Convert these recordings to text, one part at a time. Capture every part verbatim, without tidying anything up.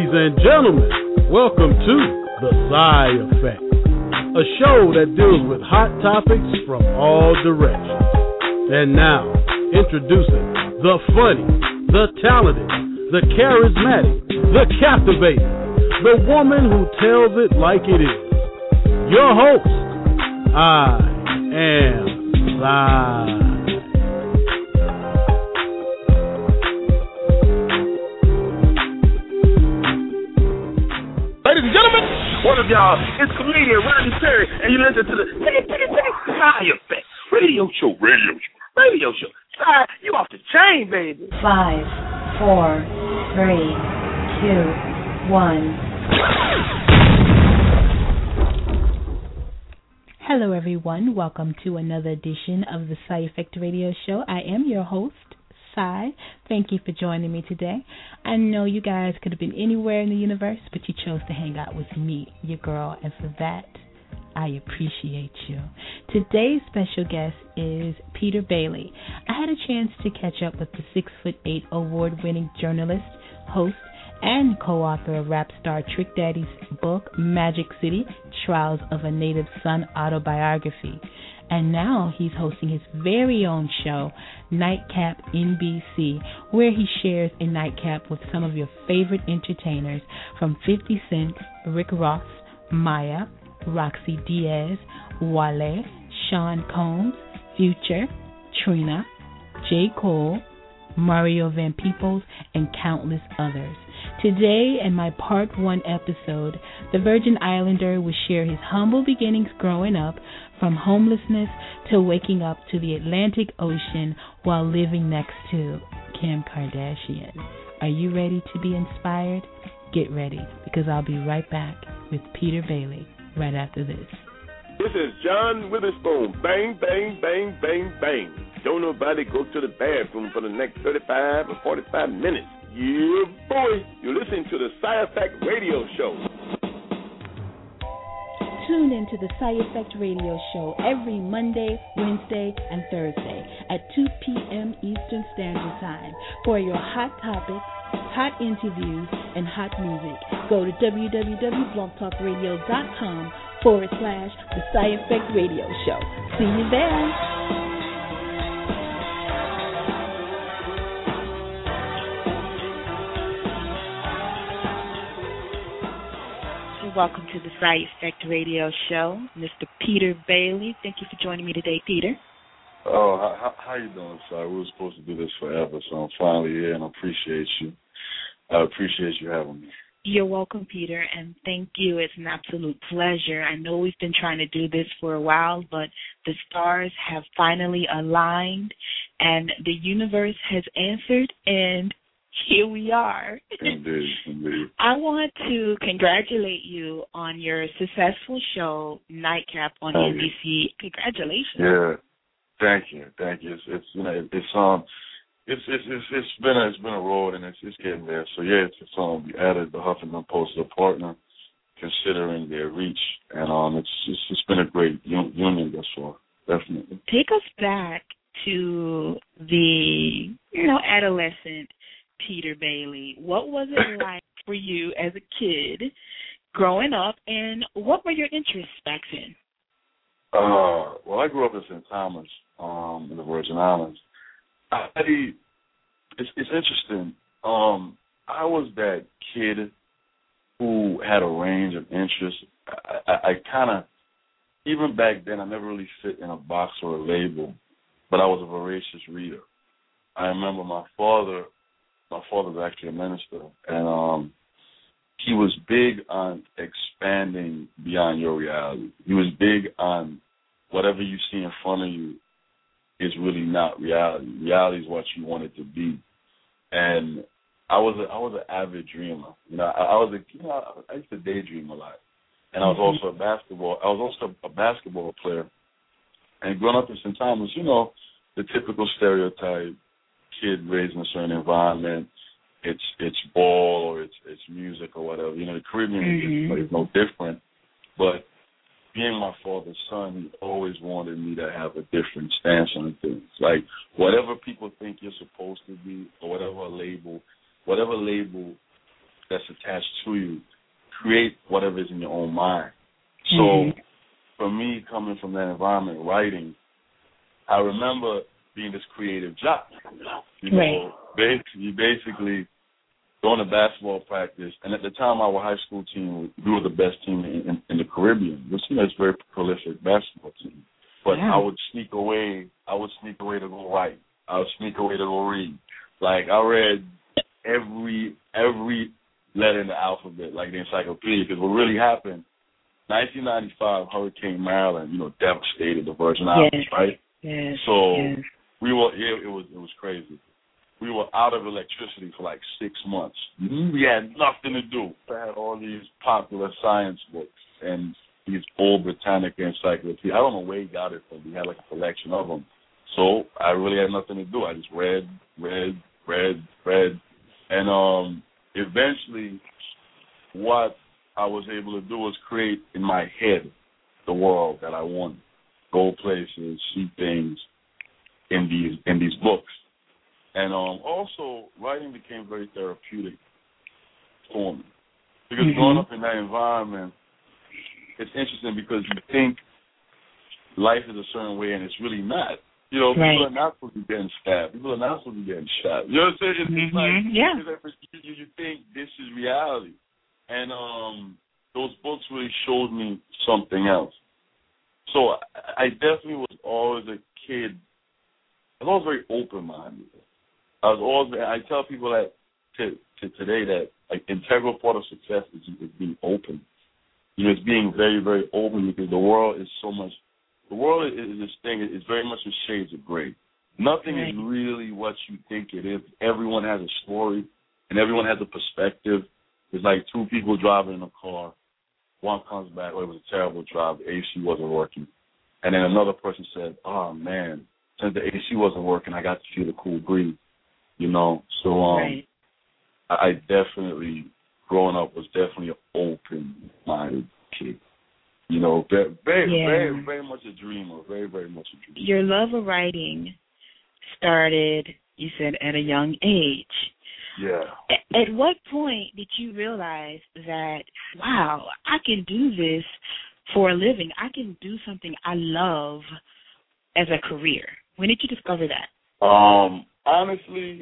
Ladies and gentlemen, welcome to The Psy Effect, a show that deals with hot topics from all directions. And now, introducing the funny, the talented, the charismatic, the captivating, the woman who tells it like it is. Your host, I am Psy. Ladies and gentlemen, what up, y'all? It's comedian Rodney Perry, and you listen to the Ticky Ticky Ticky Psy Effect radio show, radio show, radio show. Psy, you off the chain, baby. Five, four, three, two, one. Hello, everyone. Welcome to another edition of the Psy Effect radio show. I am your host, Psy. Thank you for joining me today. I know you guys could have been anywhere in the universe, but you chose to hang out with me, your girl, and for that, I appreciate you. Today's special guest is Peter Bailey. I had a chance to catch up with the six foot eight award-winning journalist, host, and co-author of rap star Trick Daddy's book, Magic City, Trials of a Native Son Autobiography. And now he's hosting his very own show, Nightcap N B C, where he shares a nightcap with some of your favorite entertainers from fifty Cent, Rick Ross, Maya, Roxy Diaz, Wale, Sean Combs, Future, Trina, J. Cole, Mario Van Peebles, and countless others. Today, in my part one episode, the Virgin Islander will share his humble beginnings growing up, from homelessness to waking up to the Atlantic Ocean while living next to Kim Kardashian. Are you ready to be inspired? Get ready, because I'll be right back with Peter Bailey right after this. This is John Witherspoon. Bang, bang, bang, bang, bang. Don't nobody go to the bathroom for the next thirty-five or forty-five minutes. Yeah, boy. You're listening to the Psy Effect Radio Show. Tune into the Psy Effect Radio Show every Monday, Wednesday, and Thursday at two p.m. Eastern Standard Time for your hot topics, hot interviews, and hot music. Go to www.blogtalkradio.com forward slash the Psy Effect Radio Show. See you there. Welcome to the Psy Effect Radio Show, Mister Peter Bailey. Thank you for joining me today, Peter. Oh, how, how you doing, sir? We were supposed to do this forever, so I'm finally here, and I appreciate you. I appreciate you having me. You're welcome, Peter, and thank you. It's an absolute pleasure. I know we've been trying to do this for a while, but the stars have finally aligned, and the universe has answered, and here we are. Indeed, indeed. I want to congratulate you on your successful show, Nightcap on Thank N B C. You. Congratulations. Yeah, thank you, thank you. It's, it's you know it's um it's it's it's, it's been a, it's been a road and it's it's getting there. So yeah, it's, it's um we added the Huffington Post as a partner, considering their reach, and um it's it's, it's been a great un- union thus far, definitely. Take us back to the you know adolescent Peter Bailey. What was it like for you as a kid growing up, and what were your interests back then? Uh, well, I grew up in Saint Thomas, um, in the Virgin Islands. I, it's, it's interesting. Um, I was that kid who had a range of interests. I, I, I kind of, even back then, I never really fit in a box or a label, but I was a voracious reader. I remember my father. My father was actually a minister, and um, he was big on expanding beyond your reality. He was big on whatever you see in front of you is really not reality. Reality is what you want it to be. And I was a, I was an avid dreamer. You know, I, I was a you know I used to daydream a lot, and I was also a basketball. I was also a basketball player. And growing up in Saint Thomas, you know, the typical stereotype. Kid raised in a certain environment, it's it's ball or it's it's music or whatever. You know, the Caribbean mm-hmm. is, is no different. But being my father's son, he always wanted me to have a different stance on things. Like whatever people think you're supposed to be, or whatever label, whatever label that's attached to you. Create whatever is in your own mind. So mm-hmm. for me, coming from that environment, writing, I remember being this creative job. You know, right. basically, you basically going to basketball practice, and at the time our high school team, we were the best team in, in, in the Caribbean. Which, you know, it's a very prolific basketball team. But yeah. I would sneak away. I would sneak away to go write. I would sneak away to go read. Like, I read every every letter in the alphabet, like the encyclopedia, because what really happened, nineteen ninety-five, Hurricane Marilyn, you know, devastated the Virgin Islands, yes. right? Yes. So yes. we were, it, it was it was crazy. We were out of electricity for like six months. We had nothing to do. I had all these popular science books and these old Britannica encyclopedias. I don't know where he got it from. We had like a collection of them. So I really had nothing to do. I just read, read, read, read. And um, eventually what I was able to do was create in my head the world that I wanted. Go places, see things in these in these books. And um, also, writing became very therapeutic for me. Because mm-hmm. growing up in that environment, it's interesting because you think life is a certain way and it's really not. You know, right. people are not supposed to be getting stabbed. People are not supposed to be getting shot. You know what I'm saying? It's, mm-hmm. it's like, yeah. it's like you, you think this is reality. And um, those books really showed me something else. So I, I definitely was always a kid. I was always very open-minded. I was always, I tell people that to, to today that like integral part of success is, is being open. You know, it's being very, very open because the world is so much, the world is, is this thing, it's very much in shades of gray. Nothing right. is really what you think it is. Everyone has a story and everyone has a perspective. It's like two people driving in a car. One comes back, oh, it was a terrible drive, the A C wasn't working. And then another person said, oh, man, since the A C wasn't working, I got to feel the cool breeze. You know, so um, right. I, I definitely, growing up, was definitely an open-minded kid. You know, very, very, yeah. very, very much a dreamer, very, very much a dreamer. Your love of writing started, you said, at a young age. Yeah. At, at what point did you realize that, wow, I can do this for a living. I can do something I love as a career. When did you discover that? Um. Honestly,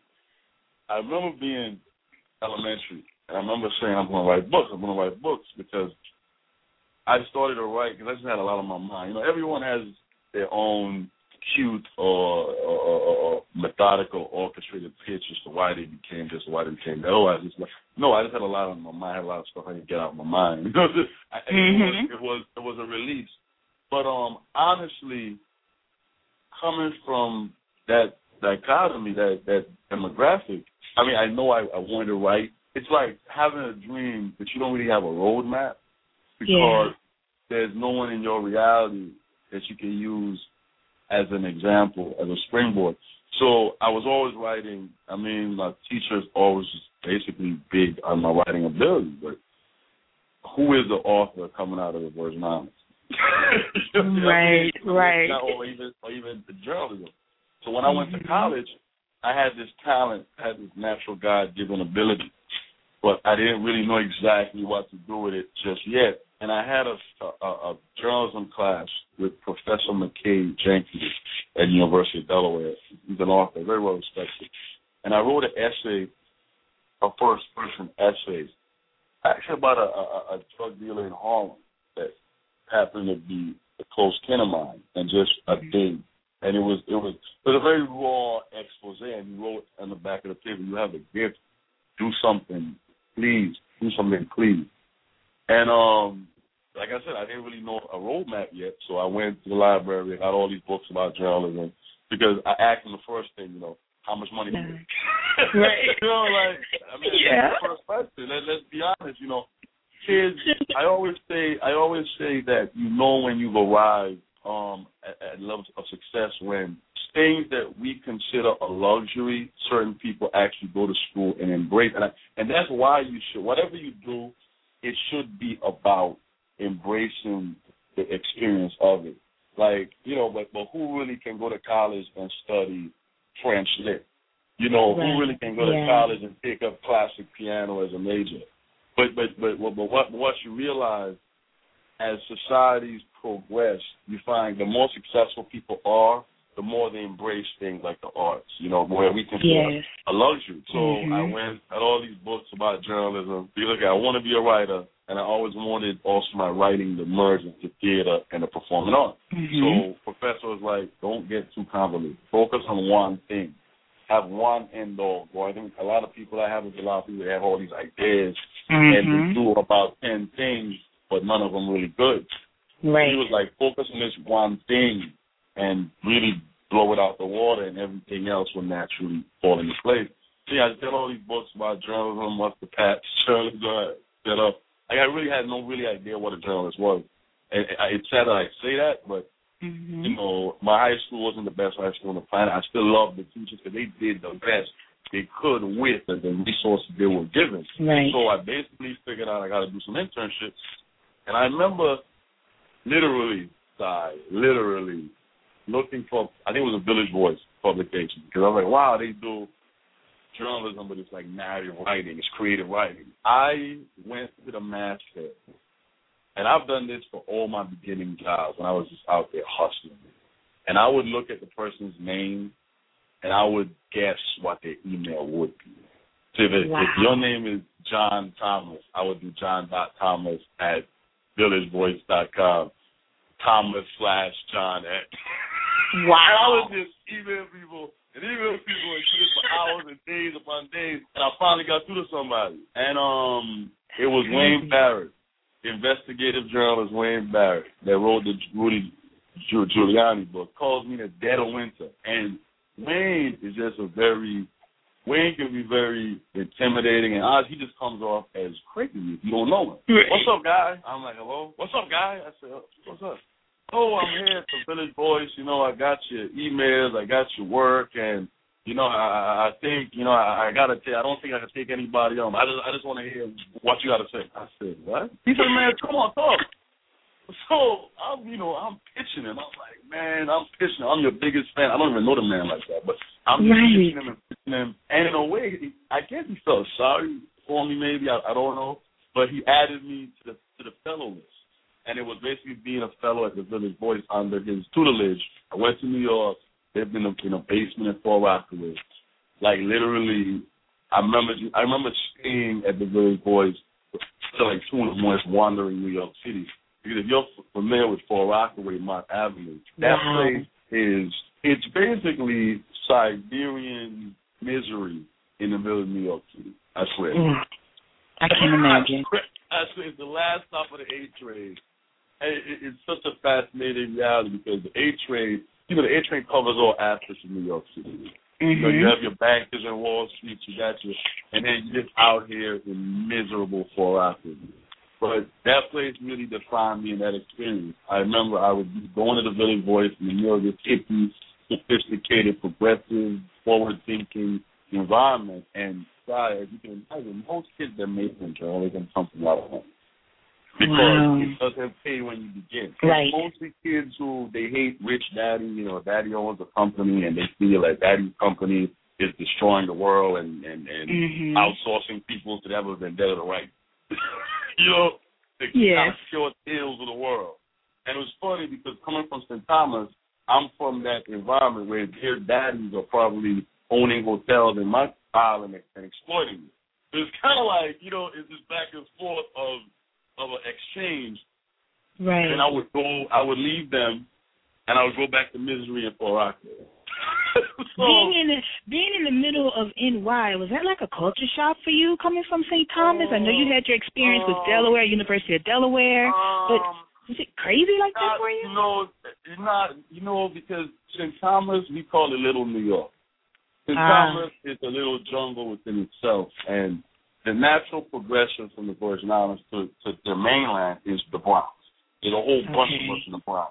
I remember being elementary, and I remember saying, I'm going to write books, I'm going to write books, because I started to write, because I just had a lot on my mind. You know, everyone has their own cute or, or, or, or methodical, orchestrated pitch as to why they became this or why they became that. Oh, I just, no, I just had a lot on my mind, I had a lot of stuff I didn't get out of my mind. You know, I, mm-hmm. it, was, it, was, it was a release. But um, honestly, coming from that dichotomy, that, that demographic, I mean, I know I, I wanted to write. It's like having a dream, but you don't really have a roadmap because yeah. there's no one in your reality that you can use as an example, as a springboard. So I was always writing. I mean, my teachers always basically big on my writing ability, but who is the author coming out of the Virgin Islands? you know right, I mean? right. Or even, or even the journalism. So when I went to college, I had this talent, I had this natural God-given ability, but I didn't really know exactly what to do with it just yet. And I had a, a, a journalism class with Professor McKay Jenkins at the University of Delaware. He's an author, very well respected. And I wrote an essay, a first-person essay, actually about a, a, a drug dealer in Harlem that happened to be a close kin of mine, and just a thing. And it was it was it was a very raw expose, and he wrote on the back of the paper, "You have a gift. Do something, please. Do something, please." And um, like I said, I didn't really know a roadmap yet, so I went to the library, I got all these books about journalism, because I asked him the first thing, you know, how much money do you make? Right. You know, like, I mean, yeah. that's the first question. Let, let's be honest, you know, kids. I always say, I always say that you know when you've arrived um, at, at levels of success when things that we consider a luxury, certain people actually go to school and embrace, and I, and that's why you should. Whatever you do, it should be about embracing the experience of it. Like, you know, but, but who really can go to college and study French lit? You know, right. who really can go yeah. to college and pick up classic piano as a major? But but but but what what you realize as societies progress, you find the more successful people are, the more they embrace things like the arts, you know, where we consider yes. a luxury. So mm-hmm. I went at all these books about journalism. You look at, I want to be a writer, and I always wanted also my writing to merge into theater and the performing arts. Mm-hmm. So professor was like, don't get too convoluted. Focus on one thing. Have one end all. Well, I think a lot of people I have is a lot of people that have all these ideas mm-hmm. and they do about ten things, but none of them really good. Right. He was like, focus on this one thing and really blow it out the water, and everything else will naturally fall into place. See, I did all these books about journalism, what's the patch, journalism, set up. Like, I really had no really idea what a journalist was. And it's sad that I say that, but, mm-hmm. you know, my high school wasn't the best high school on the planet. I still loved the teachers because they did the best they could with the, the resources they were given. Right. So I basically figured out I got to do some internships. And I remember literally, I literally looking for, I think it was a Village Voice publication, because I was like, wow, they do journalism, but it's like narrative writing, it's creative writing. I went to the masthead, and I've done this for all my beginning jobs when I was just out there hustling. And I would look at the person's name, and I would guess what their email would be. So if, it, wow. if your name is John Thomas, I would do John dot Thomas at village voice dot com, Thomas slash John at. Wow. And I would just email people and email people and do this for hours and days upon days, and I finally got through to somebody. And um, it was Wayne Barrett, investigative journalist Wayne Barrett, that wrote the Rudy Giuliani book, calls me the Dead of Winter. And Wayne is just a very, Wayne can be very intimidating, and honestly, he just comes off as crazy if you don't know him. Right. What's up, guy? I'm like, hello? What's up, guy? I said, what's up? Oh, I'm here at the Village Voice. You know, I got your emails, I got your work, and, you know, I, I think, you know, I, I got to tell you, I don't think I can take anybody on. I just I just want to hear what you got to say. I said, what? He said, man, come on, talk. So, I'm, you know, I'm pitching him. I'm like, man, I'm pitching him. I'm your biggest fan. I don't even know the man like that, but I'm right. pitching him and pitching him. And in a way, he, I guess he felt sorry for me maybe. I, I don't know. But he added me to the to the fellow list. And it was basically being a fellow at the Village Voice under his tutelage. I went to New York, lived in a, in a basement in Fort Rockaway. Like, literally, I remember I remember staying at the Village Voice till like two in the morning, wandering New York City. Because if you're familiar with Fort Rockaway, Mont Avenue, that wow. place is, it's basically Siberian misery in the middle of New York City. I swear. Mm. I can imagine. I swear, it's the last stop of the A train. And it, it's such a fascinating reality because the A train, you know, the A train covers all aspects of New York City. Mm-hmm. You know, you have your bankers in Wall Street, you got your, and then you're just out here in miserable Fort Rockaway. But that place really defined me in that experience. I remember I was going to the Village Voice in the middle of this hippie, sophisticated, progressive, forward-thinking environment. And, sorry, as you can imagine, most kids that make them journalism they can come from out of home. Because wow. it doesn't pay when you begin. Right. It's mostly kids who, they hate rich daddy, you know, daddy owns a company, and they feel that daddy's company is destroying the world and, and, and mm-hmm. outsourcing people to have a vendetta to right. You know, the yes. short ills of the world. And it was funny because coming from Saint Thomas, I'm from that environment where their daddies are probably owning hotels in my island and, and exploiting you. So it's kind of like, you know, it's this back and forth of of an exchange. Right. And I would go, I would leave them, and I would go back to misery in Fort Rockaway. So, being in the, being in the middle of N Y, was that like a culture shock for you coming from Saint Thomas? Uh, I know you had your experience uh, with Delaware, University of Delaware, um, but was it crazy like not, that for you? You know, not, you know, because Saint Thomas, we call it Little New York. Saint ah. Thomas is a little jungle within itself, and the natural progression from the Virgin Islands to, to the mainland is the Bronx. There's a whole bunch okay. of us in the Bronx.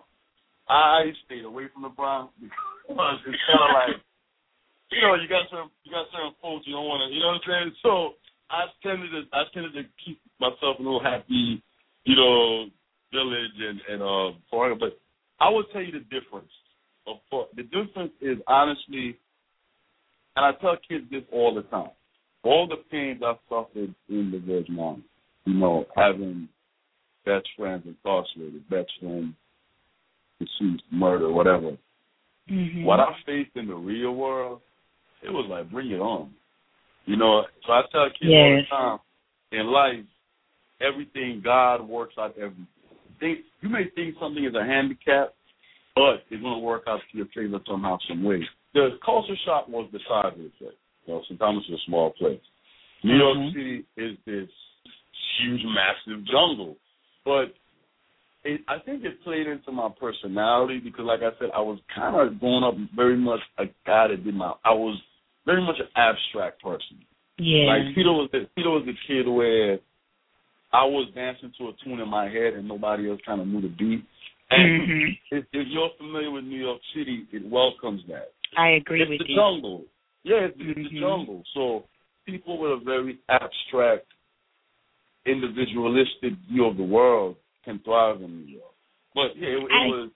I stayed away from the Bronx because it's kind of like, you know, you got certain you got certain folks you don't want to, you know what I'm saying? So I tended to I tended to keep myself a little happy, you know, village and and uh, foreign. But I will tell you the difference. Of the difference is honestly and I tell kids this all the time. All the pains I suffered in the Virgin Islands, you know, having best friends incarcerated, best friends deceased, murder, whatever. Mm-hmm. What I faced in the real world, it was like, bring it on. You know, so I tell kids yes. all the time, in life, everything, God works out everything. Think, you may think something is a handicap, but it's going to work out to your favor somehow, some way. The culture shock was the size of it. You know, Saint Thomas is a small place. New mm-hmm. York City is this huge, massive jungle. But it, I think it played into my personality because, like I said, I was kind of growing up very much a guy that did my, I was very much an abstract person. Yeah. Like, Peter was the, Peter was the kid where I was dancing to a tune in my head and nobody else kind of knew the beat. And mm-hmm. if, if you're familiar with New York City, it welcomes that. I agree it's with the you. Jungle. Yeah, it's, mm-hmm. it's the jungle. So people with a very abstract, individualistic view of the world can thrive in New York. But yeah, it, it I, was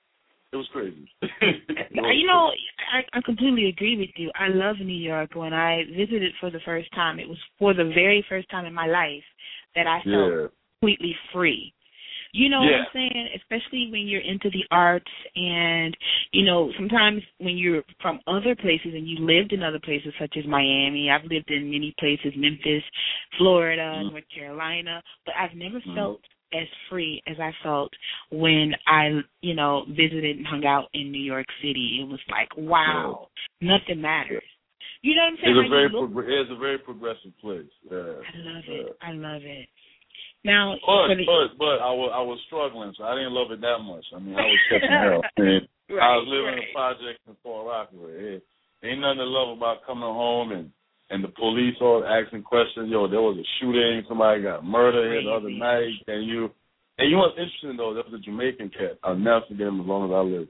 it was crazy. it was you know, I, I completely agree with you. I love New York. When I visited for the first time, it was for the very first time in my life that I felt yeah. completely free. You know yeah. what I'm saying? Especially when you're into the arts and, you know, sometimes when you're from other places and you lived in other places such as Miami. I've lived in many places, Memphis, Florida, mm-hmm. North Carolina, but I've never mm-hmm. felt as free as I felt when I, you know, visited and hung out in New York City. It was like, wow, yeah. nothing matters. You know what I'm saying? It's a, very pro- it's a very progressive place. Yeah. I love it. Yeah. I love it. Now, but, the, but but I was I was struggling, so I didn't love it that much. I mean, I was catching hell. And right, I was living right. in a project in Fort Rockaway. It, ain't nothing to love about coming home and, and the police all asking questions. Yo, there was a shooting, somebody got murdered here the other night. And you, and you know what's interesting though? There was a Jamaican cat. I'll never forget him as long as I live.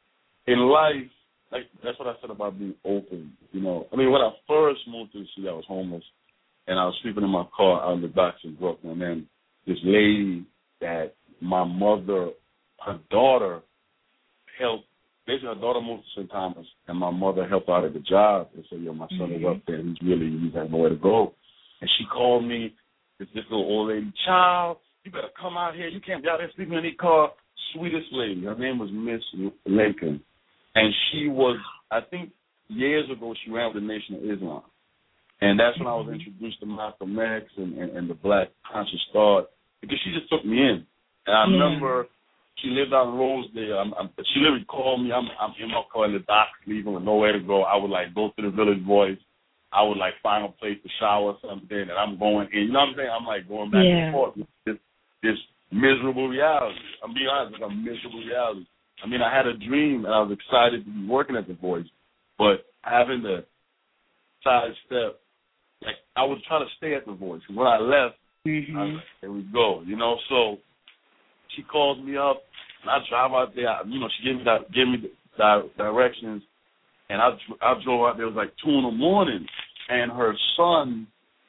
In life, like that's what I said about being open. You know, I mean, when I first moved to the city, I was homeless, and I was sleeping in my car out in the docks in Brooklyn, and this lady that my mother, her daughter helped, basically her daughter moved to Saint Thomas, and my mother helped out at the job and said, yo, my son mm-hmm. is up there, he's really, he's has nowhere to go. And she called me, this, this little old lady, child, you better come out here, you can't be out there sleeping in any car. Sweetest lady, her name was Miss Lincoln. And she was, I think years ago, she ran with the Nation of Islam. And that's when I was introduced to Malcolm X and, and, and the Black Conscious Thought, because she just took me in. And I yeah. remember she lived out in Rosedale. I'm, I'm, she literally called me. I'm, I'm in my car in the dock, leaving with nowhere to go. I would, like, go to the Village Voice. I would, like, find a place to shower or something, and I'm going in. You know what I'm saying? I'm, like, going back yeah. and forth. This, this miserable reality. I'm being honest, like a miserable reality. I mean, I had a dream, and I was excited to be working at the Voice, but having to sidestep, like, I was trying to stay at the Voice. When I left, mm-hmm. I was like, here we go, you know. So she calls me up, and I drive out there. You know, she gave me that, gave me the di- directions, and I I drove out there. It was like two in the morning, and her son,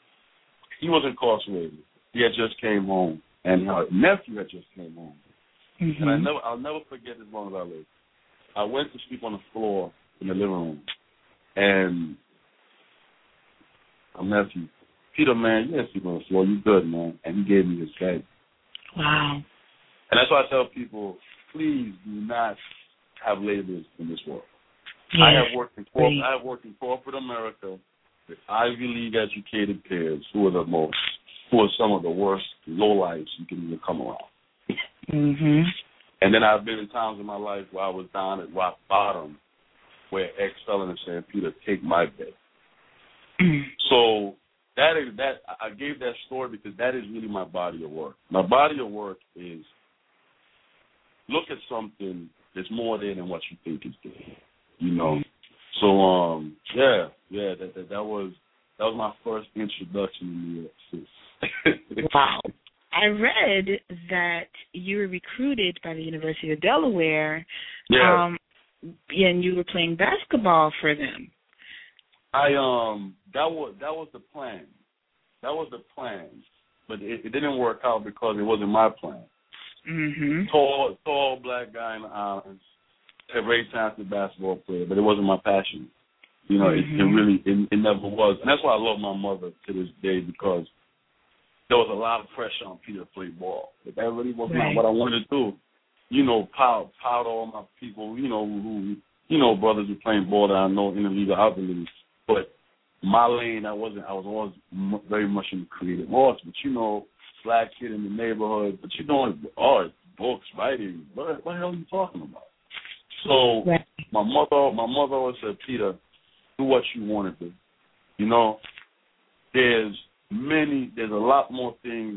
he was incarcerated. He had just came home, and her nephew had just came home. Mm-hmm. And I never, I'll never forget as long as I live. I went to sleep on the floor in the living room, and my nephew, Peter, man, you didn't sleep on the floor. You good, man. And he gave me his bed. Wow. And that's why I tell people, please do not have labels in this world. Yes. I have worked in corporate, I have worked in corporate America with Ivy League educated peers who are the most, who are some of the worst lowlifes you can even come around. Mm-hmm. And then I've been in times in my life where I was down at rock bottom, where ex felon is saying, Peter, take my bed. So that is that I gave that story because that is really my body of work. My body of work is look at something that's more there than what you think it's there. You know. So um yeah, yeah, that that, that was that was my first introduction to New York City. Wow. I read that you were recruited by the University of Delaware. Yeah. Um and you were playing basketball for them. I um that was that was the plan. That was the plan, but it, it didn't work out because it wasn't my plan. Mm-hmm. Tall, tall black guy in the islands, a very talented basketball player, but it wasn't my passion. You know, mm-hmm. it, it really, it, it never was. And that's why I love my mother to this day, because there was a lot of pressure on Peter to play ball. But that really was right. not what I wanted to do. You know, power, power to all my people, you know, who, you know, brothers who playing ball that I know in the league or out the league. But my lane, I wasn't, I was always m- very much in the creative arts. But, you know, black kid in the neighborhood, but you know, art, books, writing, what, what the hell are you talking about? So right. my mother, my mother always said, Peter, do what you want to do. You know, there's many, there's a lot more things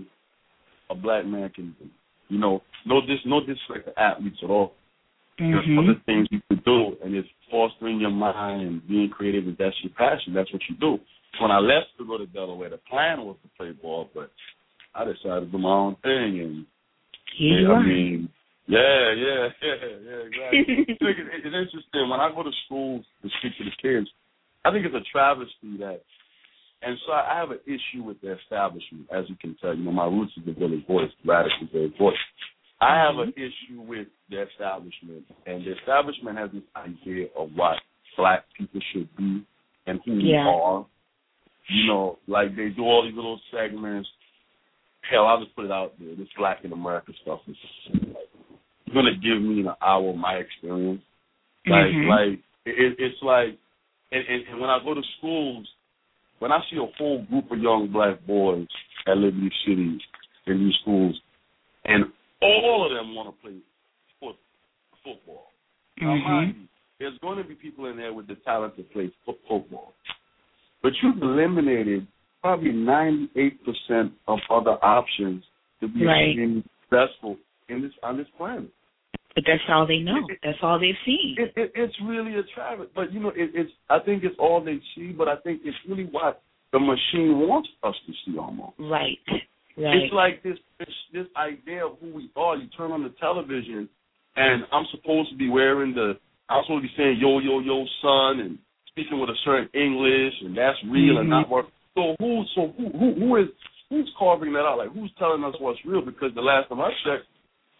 a black man can do. You know, no dis, no disrespect to athletes at all. Mm-hmm. There's other things you could do, and it's fostering your mind and being creative. If that's your passion, that's what you do. When I left to go to Delaware, the plan was to play ball, but I decided to do my own thing. And Here you I are. mean, yeah, yeah, yeah, yeah, exactly. It's interesting when I go to schools to speak to the kids. I think it's a travesty that, and so I have an issue with the establishment, as you can tell. You know, my roots is the Village Voice, Radical Village Voice. I have an issue with the establishment, and the establishment has this idea of what black people should be and who yeah. we are. You know, like they do all these little segments. Hell, I'll just put it out there. This Black in America stuff is like, you're gonna give me an hour of my experience. Like, mm-hmm. like it, it's like, and, and, and when I go to schools, when I see a whole group of young black boys at Liberty City in these schools, and all of them want to play foot, football. Mm-hmm. Now, mind you, there's going to be people in there with the talent to play foot, football. But you've eliminated probably ninety-eight percent of other options to be right. extremely successful in this, on this planet. But that's all they know. It, that's all they've seen. It, it, it's really a travesty. But, you know, it, it's. I think it's all they see, but I think it's really what the machine wants us to see almost. Right. Right. It's like this, this this idea of who we are. You turn on the television, and I'm supposed to be wearing the, I'm supposed to be saying, yo, yo, yo, son, and speaking with a certain English, and that's real mm-hmm. and not work. So who, so who, who, who is, who's carving that out? Like, who's telling us what's real? Because the last time I checked,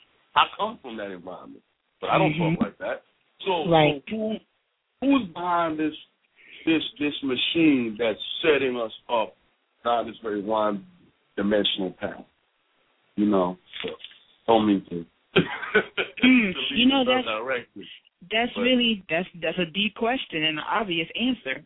I come from that environment, but I don't mm-hmm. talk like that. So, right. so who, who's behind this, this, this machine that's setting us up down this very one dimensional path? You know, so don't mean to. mm, to you know that's directed. that's but, really that's that's a deep question and an obvious answer.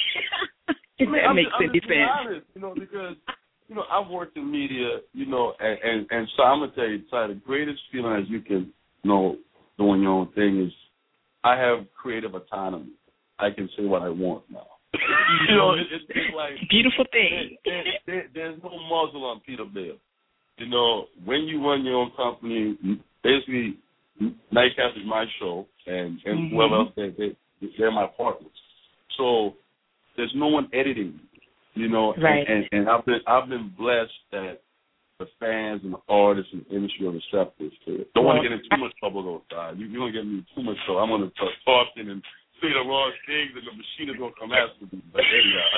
If I mean, that I'm makes just, I'm any just being sense. honest, you know, because you know I've worked in media, you know, and and, and so I'm gonna tell you, Ty, the greatest feeling as you can, you know, doing your own thing is I have creative autonomy. I can say what I want now. You know, it, it's, it's like beautiful thing. There, there, there, there's no muzzle on Peter Bell. You know, when you run your own company, basically, Nightcap is my show, and, and mm-hmm. whoever else they, they they're my partners. So there's no one editing me. You know, right. and, and, and I've been I've been blessed that the fans and the artists and the industry are receptive to it. Don't well, want to get in too much trouble though, Ty. You you're gonna get me too much trouble. I'm gonna start talking and say the wrong things, and the machine is gonna come after me. But anyhow.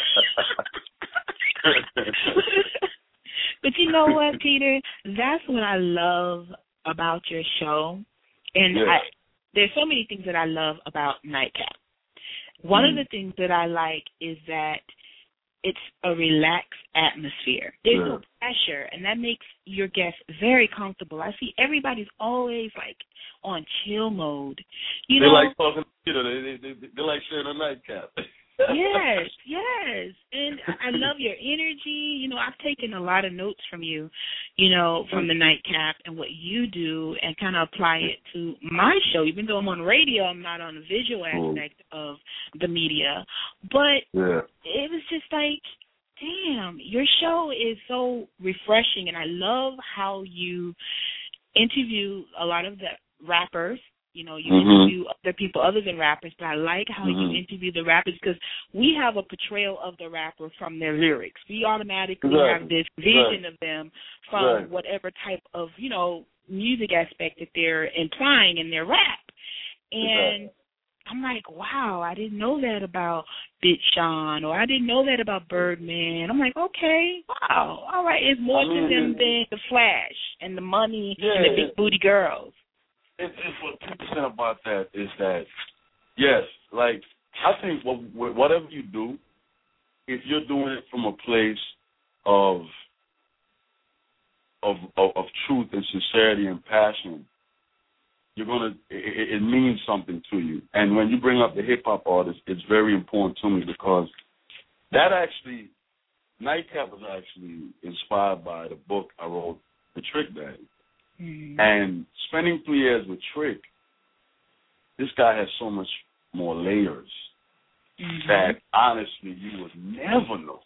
But you know what, Peter? That's what I love about your show, and yeah. I, there's so many things that I love about Nightcap. One mm. of the things that I like is that it's a relaxed atmosphere. There's yeah. no pressure, and that makes your guests very comfortable. I see everybody's always like on chill mode. You they know, like talking. You know, they they they, they like sharing a Nightcap. Yes, yes. And I love your energy. You know, I've taken a lot of notes from you, you know, from the Nightcap and what you do and kind of apply it to my show. Even though I'm on radio, I'm not on the visual aspect of the media. But yeah. it was just like, damn, your show is so refreshing. And I love how you interview a lot of the rappers. You know, you mm-hmm. interview other people other than rappers, but I like how mm-hmm. you interview the rappers because we have a portrayal of the rapper from their lyrics. We automatically right. have this vision right. of them from right. whatever type of, you know, music aspect that they're implying in their rap. And exactly. I'm like, wow, I didn't know that about Big Sean, or I didn't know that about Birdman. I'm like, okay, wow, all right, it's more I mean, to them than the flash and the money yeah, and the big booty girls. It's, it's what people say about that is that, yes, like I think what, whatever you do, if you're doing it from a place of of of, of truth and sincerity and passion, you're gonna it, it means something to you. And when you bring up the hip hop artist, it's very important to me because that actually Nightcap was actually inspired by the book I wrote, The Trick Daddy. Mm-hmm. And spending three years with Trick, this guy has so much more layers mm-hmm. that honestly you would never know.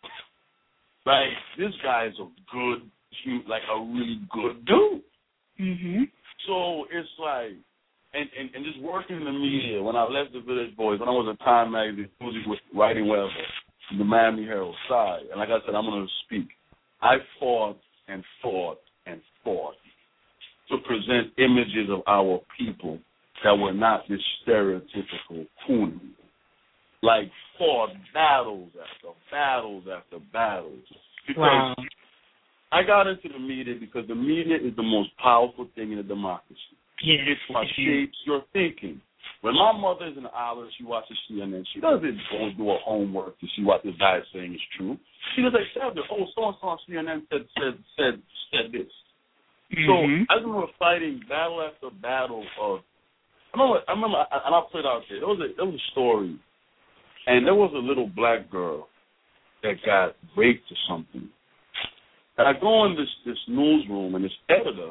Like, this guy is a good, like a really good dude. Mm-hmm. So it's like, and, and, and just working in the media, when I left the Village Boys, when I was at Time Magazine, was writing whatever, the Miami Herald side, and like I said, I'm going to speak. I fought and fought and fought to present images of our people that were not this stereotypical coon. Like, fought battles after battles after battles. Because wow. I got into the media because the media is the most powerful thing in a democracy. Yes. It's what shapes your thinking. When my mother is in Ireland, she watches C N N. She doesn't go and do her homework to see what this guy is saying is true. She just accepts it. Oh, so-and-so on C N N said, said, said, said this. Mm-hmm. So I remember fighting battle after battle of, I remember, I remember, and I put it out there, there was, a, there was a story, and there was a little black girl that got raped or something. And I go in this, this newsroom, and this editor,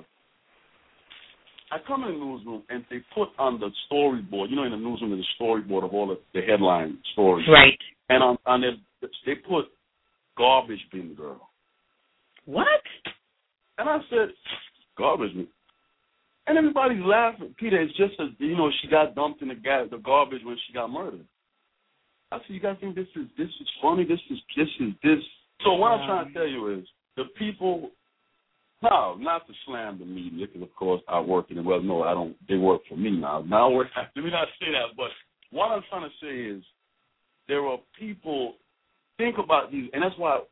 I come in the newsroom, and they put on the storyboard, you know, in the newsroom, there's a storyboard of all the, the headline stories. Right. And on, on their, they put garbage bin girl. What? And I said, garbage bin. And everybody's laughing. Peter, it's just as, you know, she got dumped in the, ga- the garbage when she got murdered. I said, you guys think this is this is funny? This is this is this. So what um, I'm trying to tell you is the people. No, not to slam the media, because of course I work in it. Well, no, I don't. They work for me now. Now I work. Let me not say that. But what I'm trying to say is there are people. Think about these, and that's why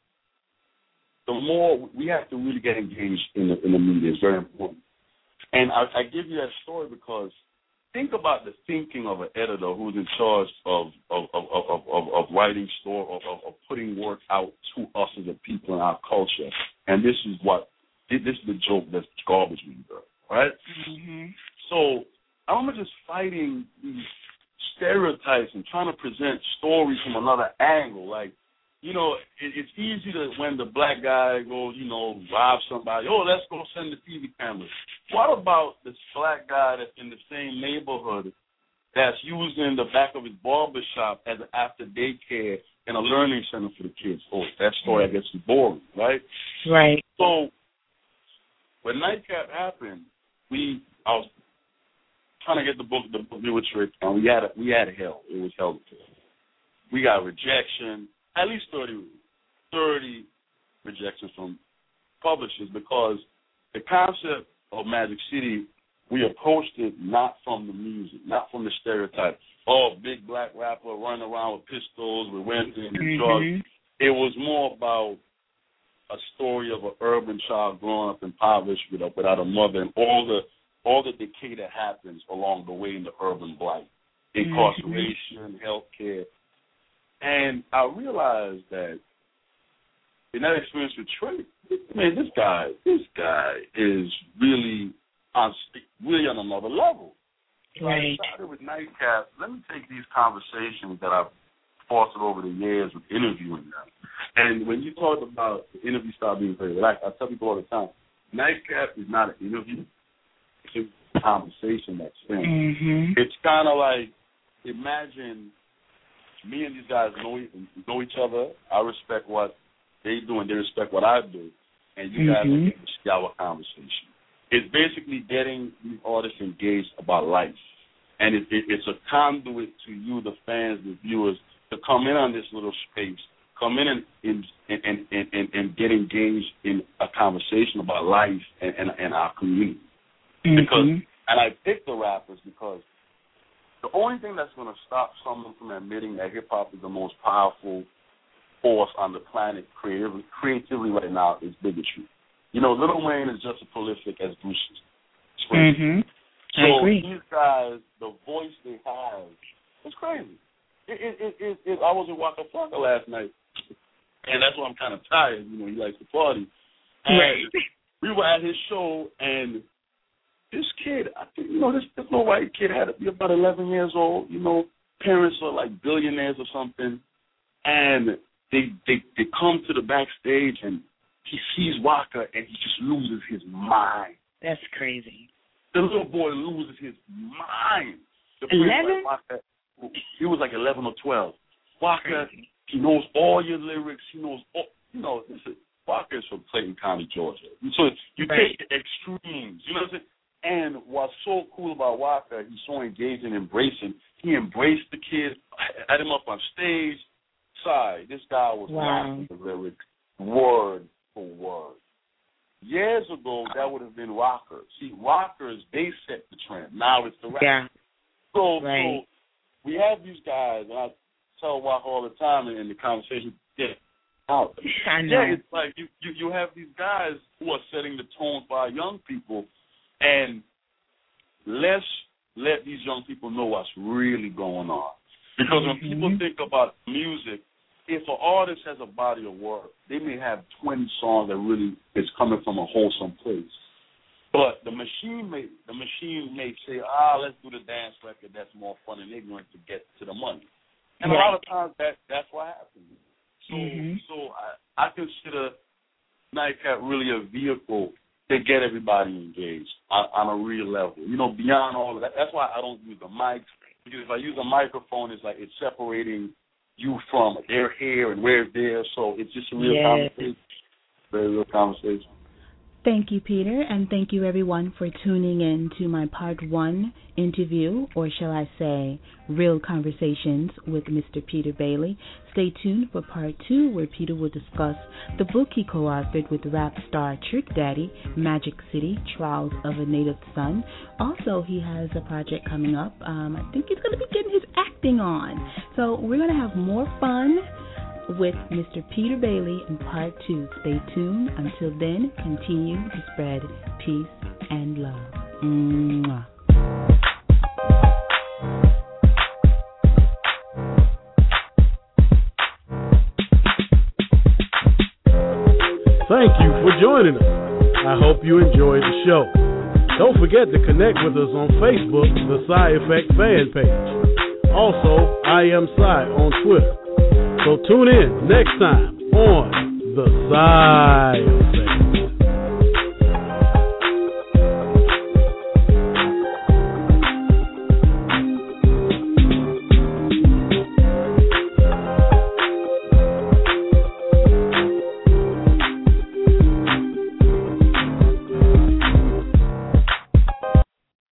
the more we have to really get engaged in the in the media is very important. And I, I give you that story because. Think about the thinking of an editor who's in charge of of of of, of, of writing story, of, of, of putting work out to us as a people in our culture. And this is what this is the joke that's garbage bin girl, right? Mm-hmm. So I'm just fighting these stereotypes and trying to present stories from another angle. Like, you know, it, it's easy to when the black guy goes, you know, rob somebody. Oh, let's go send the T V cameras. What about this black guy that's in the same neighborhood that's using the back of his barber shop as an after daycare and a learning center for the kids? Oh, that story, I guess, is boring, right? Right. So when Nightcap happened, we I was trying to get the book, the book with Trick, and we had a, we had hell. It was hell. We got rejection, at least thirty, thirty rejections from publishers because the concept of Magic City, we approached it not from the music, not from the stereotype. Oh, big black rapper running around with pistols, with women and mm-hmm. drugs. It was more about a story of an urban child growing up impoverished without, without a mother and all the all the decay that happens along the way in the urban blight, incarceration, mm-hmm. health care. And I realized that in that experience with Trey, man, this guy, this guy is really on really on another level. Right. I started with Nightcap. Let me take these conversations that I've fostered over the years with interviewing them. And when you talk about the interview style being very relaxed, I tell people all the time, Nightcap is not an interview. It's a conversation that's spent. Mm-hmm. It's kind of like, imagine me and these guys know, know each other. I respect what they do and they respect what I do. And you guys mm-hmm. are see our conversation. It's basically getting these artists engaged about life. And it, it, it's a conduit to you, the fans, the viewers, to come in on this little space, come in and, and, and, and, and, and get engaged in a conversation about life and, and, and our community. Mm-hmm. Because, and I picked the rappers because the only thing that's going to stop someone from admitting that hip-hop is the most powerful force on the planet creatively, creatively right now is bigotry. You know, Lil Wayne is just as prolific as Bruce Springsteen. Mm-hmm. So I agree. These guys, the voice they have, it's crazy. I was with Waka Flocka last night, and that's why I'm kind of tired. You know, he likes to party. And right. We were at his show, and this kid, I think, you know, this, this little white kid had to be about eleven years old. You know, parents are like billionaires or something, and they they they come to the backstage, and he sees Waka, and he just loses his mind. That's crazy. The little boy loses his mind. Eleven? Like he was like eleven or twelve. Waka, he knows all your lyrics. He knows all. You know, listen, Waka is from Clayton County, Georgia. So you right. take the extremes. You know what I'm saying? And what's so cool about Waka, he's so engaged and embracing. He embraced the kids, had him up on stage. Sorry, this guy was wow. rapping the lyrics word for word. Years ago, that would have been rockers. See, rockers, they set the trend. Now it's the rap. Yeah. So, right. so we have these guys, and I tell Waka all the time in the conversation, yeah, out. I know. Yeah, it's like you, you, you have these guys who are setting the tone for our young people, and let's let these young people know what's really going on. Because when mm-hmm. people think about music, if an artist has a body of work, they may have twenty songs that really is coming from a wholesome place. But the machine may the machine may say, ah, let's do the dance record that's more fun and ignorant to get to the money. And right. a lot of times that that's what happens. So mm-hmm. so I, I consider Nightcap really a vehicle to get everybody engaged on, on a real level. You know, beyond all of that. That's why I don't use the mic. Because if I use a microphone, it's like it's separating you from their hair and we're there. So it's just a real yes. conversation. Very real conversation. Thank you, Peter, and thank you, everyone, for tuning in to my part one interview, or shall I say, real conversations with Mister Peter Bailey. Stay tuned for part two, where Peter will discuss the book he co-authored with rap star Trick Daddy, Magic City, Trials of a Native Son. Also, he has a project coming up. Um, I think he's going to be getting his acting on. So we're going to have more fun with Mister Peter Bailey in part two. Stay tuned. Until then, continue to spread peace and love. Mwah. Thank you for joining us. I hope you enjoyed the show. Don't forget to connect with us on Facebook, the Psy Effect fan page. Also, I am Psy on Twitter. So tune in next time on The Psy